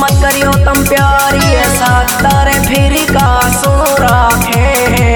मत करियो तुम प्यारी ऐसा तारे फिर का सुन राखे।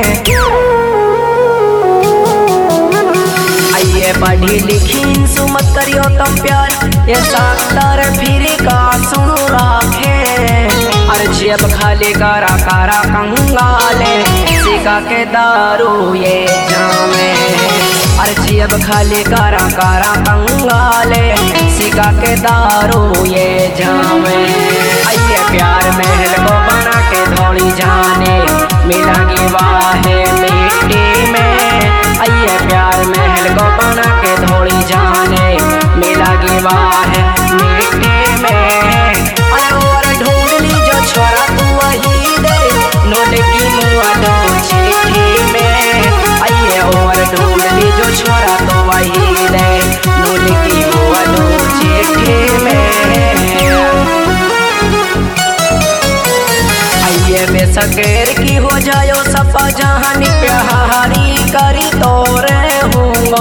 आइए पढ़ी लिखी सु मत करियो तुम प्यार ऐसा तारे फिर का सुन राखे। अरे जेब खाली कारा कारा कंगाले सिका के दारू ये जामे। अरे जेब खाली कारा कारा कंगाले सिका के दारू ये जामे। आइए प्यार महल को बना के धौली जाने मिलागी वाहे मिट्टी में। आइए प्यार महल को बना के धौली जाने मिलागी वाहे मिट्टी में। अरे और ढूंढ ली जो छोरा तू वही दे नोट की मुआ दो चिट्ठी में। आइए और ढूंढ ली जो छोरा तो वही दे नोट की मुआ दो चिट्ठी में। आइए बेसकेर की हो जायो सपा जहानी प्यारी करी तोरे होंगो।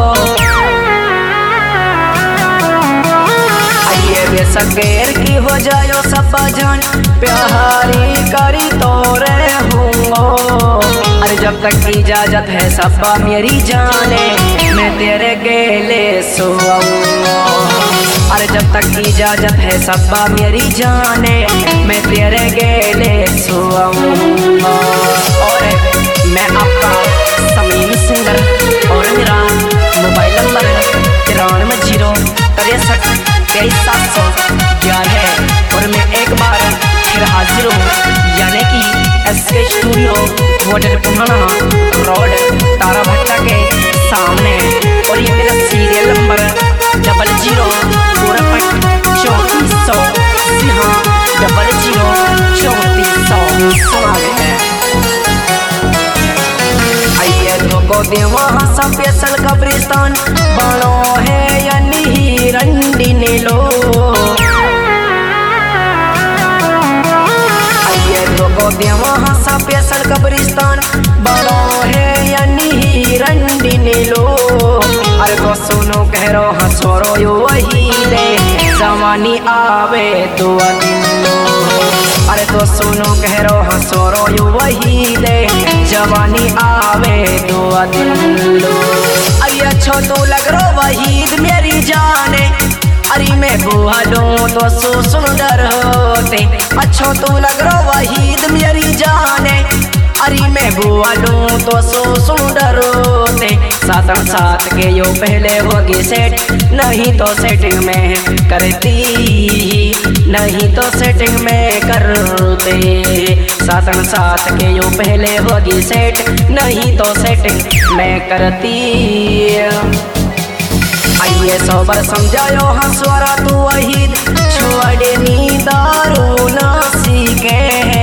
आइए बेसकेर की हो जायो सपा जान प्यारी करी तोरे होंगो। अरे जब तक इजाजत है सपा मेरी जाने मैं तेरे गेले सोऊंगा। अरे जब तक इजाजत है सपा मेरी जाने मैं तेरे गेले सोऊंगा। और मैं आपका समीम सिंगर और मेरा मोबाइल नंबर 93 0 63 23 711 और मैं एक बार फिर हाजिर हूँ यानी कि SK स्टूडियो होटल पुराना रोड तारा भट्टा के सामने। और ये मेरा सीरियल नंबर 00 3400 00 3400 सुना है। आइए धोको देवा स्पेशल कब्रिस्तान बनो है यानी ही रंडी ने लो। आइए धोको देवा स्पेशल कब्रिस्तान बनो है यानी ही रंडी ने लो। अरे तो सुनो कह रो हंसोरो यो वही दे जवानी आवे तो दिन लो। अरे तो सुनो कह रो हंसोरो यो वही दे जवानी आवे तो दिन लो। अरे अच्छो तो लग रो वहीद मेरी जाने अरे मैं बुआ लूं तो सुंदर होते। अच्छो तो लग रो वहीद मेरी जाने अरे मैं बुआ लूं तो सुंदर होते। सातन साथ के यो पहले होगी सेट नहीं तो सेटिंग में करती नहीं तो सेटिंग में करते। सातन साथ के यो पहले होगी सेट नहीं तो सेटिंग में करती। आइए सोबर समझायो हंसवारा तू वही छोड़े नी दारू ना सीखे।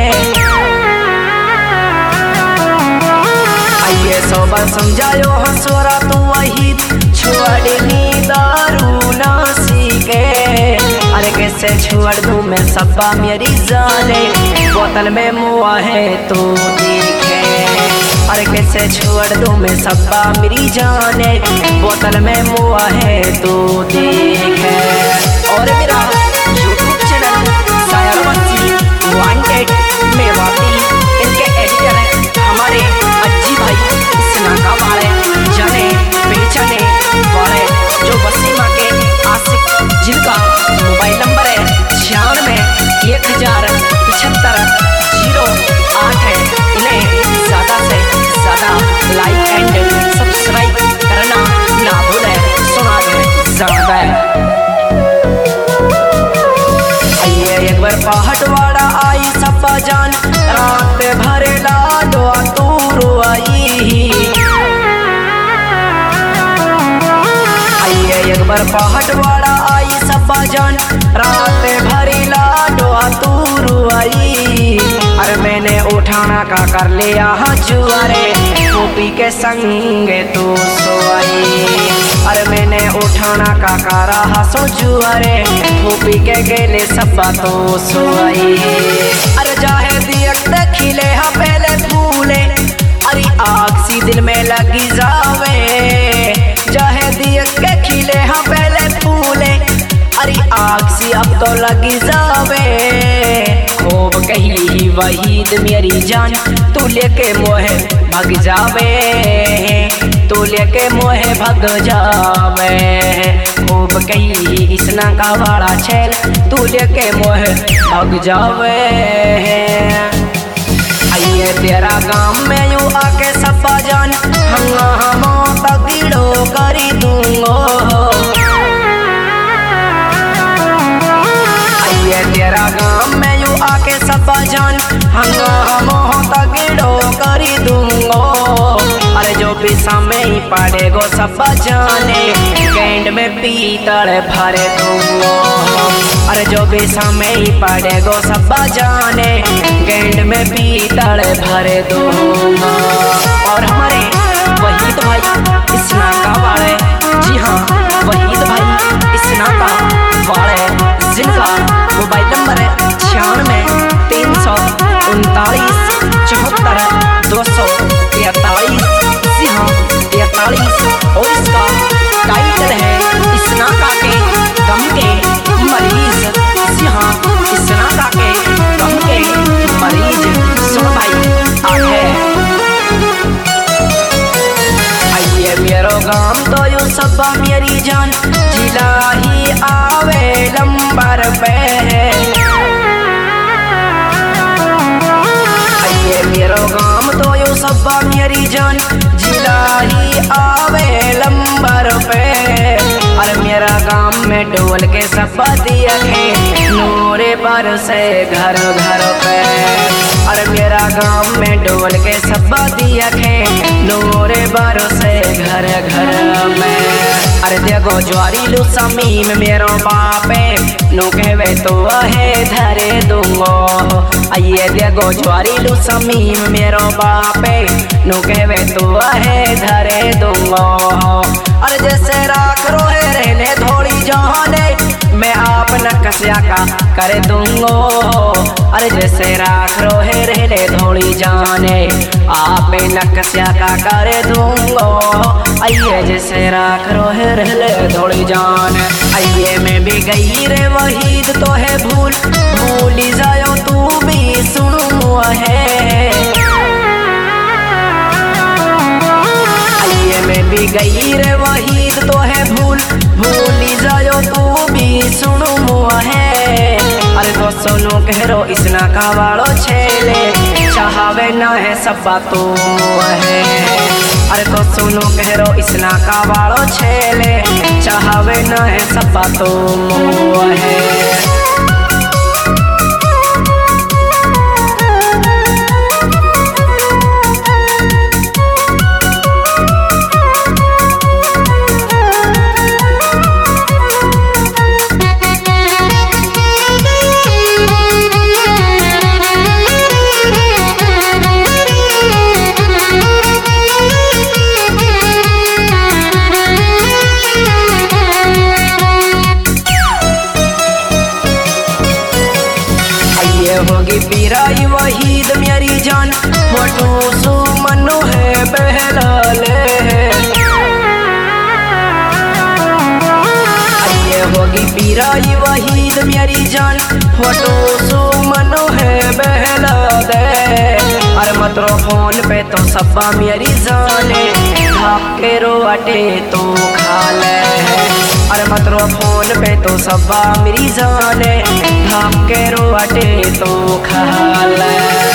आइए सोबर समझायो हंसवारा तू वही छोड़े नी दारू ना सीखे। अरे कैसे छोड़ दूं मैं सपा मेरी जाने बोतल में मुआ है तो देखे। अरे कैसे छोड़ दूं मैं सपा मेरी जाने बोतल में मुआ है तो देखे। और मेरा YouTube channel Sayar Vanshi wanted में वापी इनके एडिटर हैं हमारे अज्जी भाई इसनाका वाले जाने पहचाने वाले जो वसीमा के आशिक जिनका मोबाइल नंबर है 96 1075 08 है। इन्हें ज़्यादा से ज़्यादा लाइक एंड सब्सक्राइब करना ना भूलें। सुना दे ज़्यादा आइए एक बार पहाड़वाड़ा आई सपा जान रात भरे लाडो तूरो आई। आइए एक बार पहाड़वाड़ा आई सपा जान रात भरी लाडो तूरो आई। अरे मैंने उठाना का कर लिया जुआरे गोपी के संग तो सोई। अरे मैंने उठाना का कारा हंसो जुआरे गोपी के गेले सपा तो सोई। अरे जाहे दियक खिले हा पहले फूले अरे आग सी दिल में लगी जावे। जाहे दियक खिले हा पहले फूले अरे आग सी अब तो लगी जावे। खूब कही वहीद मेरी जान तू लेके मोहे भग जावे, तू लेके मोहे भग जावे। खूब कही इसना का बड़ा छेल तू लेके मोहे भग जावे। आइए तेरा गाँव में यूं आके सब जान हंगामा तगड़ो करी दूंगो। आइए तेरा गाँव में यूं आके सब जान हंगामा तगड़ो करी दूंगो। अरे जो भी समय पड़ेगो सब जाने गेंद में पीतल भर दूंगो। अरे जो भी समय पड़ेगो सब जाने गेंद में पीतल भर दूंगा। और हमारे वहीद भाई इसना का वाले, जी हाँ वहीद भाई इसना का वाले, जिनका मोबाइल नंबर है 96 339 74 243। जी हाँ 43। और इसका टाइटल है इसना का के गम के मरीज। जी हाँ इसना का के गम के मरीज। सुन भाई आगे आइए मेरो गाम तो यू सब मेरी जान जिला ही आवे नंबर पे। आइए मेरो गाम तो यू सब मेरी जान जिला ही आवे नंबर पे। अरे मेरा गांव में डोल के सब देखे नूरे पर से घर घर पे। अरे मेरा गांव में डोल के सब देखे नूरे पर से घर घर में। अरे देखो ज्वारी लू समीम मेरो बापे नो कहवे तो है धरे दूंगो। आइए देखो ज्वारी लू समीम मेरो बापे नो कहवे तो है धरे दूंगो। अरे जैसे राख रोहे रहने थोड़ी जाने मैं आप नकस्या का कर दूंगो। अरे जैसे राख रोहे रहने थोड़ी जाने आप नकस्या का कर दूंगो। आइए जैसे राख रोहे रहने थोड़ी जाने। आइए मैं भी गई रे वहीद तो है भूल भूली जायो तू भी सुनू है। आइए मैं भी गई रे वहीद तो है भूल भूली जायो तू भी सुनू है। अरे तो सुनो कहो इसना का वालो छेले चाहवे न है सब तो है। अरे तो सुनो कहो इसना का वालो छेले चाहवे न है सब तो है। होगी पीराई वहीद मेरी जान मोटू सु मनु है बहलाले। आइए होगी पीराई वहीद मेरी जान मोटू सु मनु है बहला दे। अरे मतरो फोन पे तो सब्बा मेरी जाने भाके रोटे तो खा ले। अरे मतरो फोन पे तो सब्बा मेरी जाने भाके रोटे तो खा ले।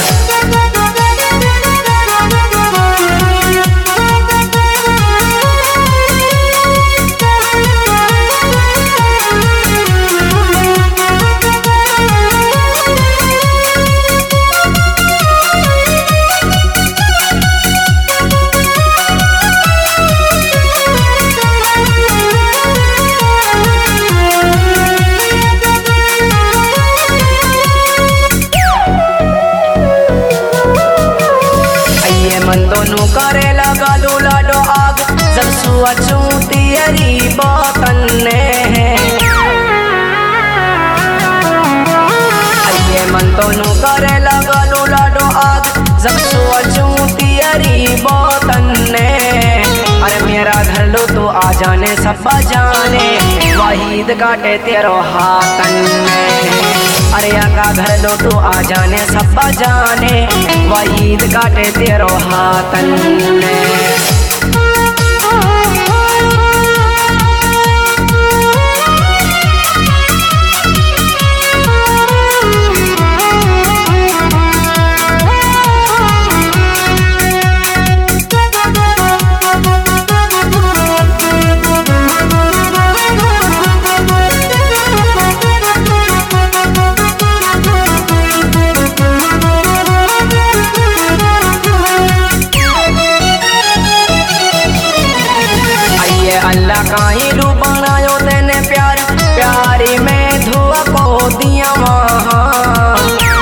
दोनों करे लगा लो लाडो आग जब सोचू तेरी बातन ने। आइए मन दोनों करे लगा लो लाडो आग जब सोचू तेरी बातन ने। अरे मेरा घर लो तो आज जाने सब जाने वहीद काटे तेरो हाथन में। अरे आका घर लो तो आ जाने सब जाने वहीद काटे तेरो हाथन में। अल्लाह काई रू बनायो तेने प्यार प्यारी में धुआ को दिया वहाँ।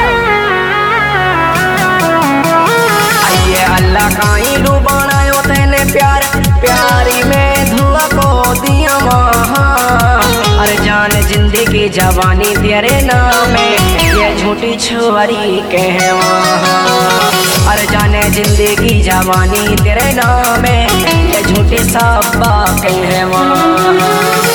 आइए अल्लाह काई रू बनायो तेने प्यार प्यारी में धुआ को दिया वहाँ। अरे जान जिंदगी जवानी तेरे नाम में ये झूठी छुआरी कहे वहाँ। अरे जाने जिंदगी जवानी तेरे नाम में ये झूठी सब कहे वहाँ।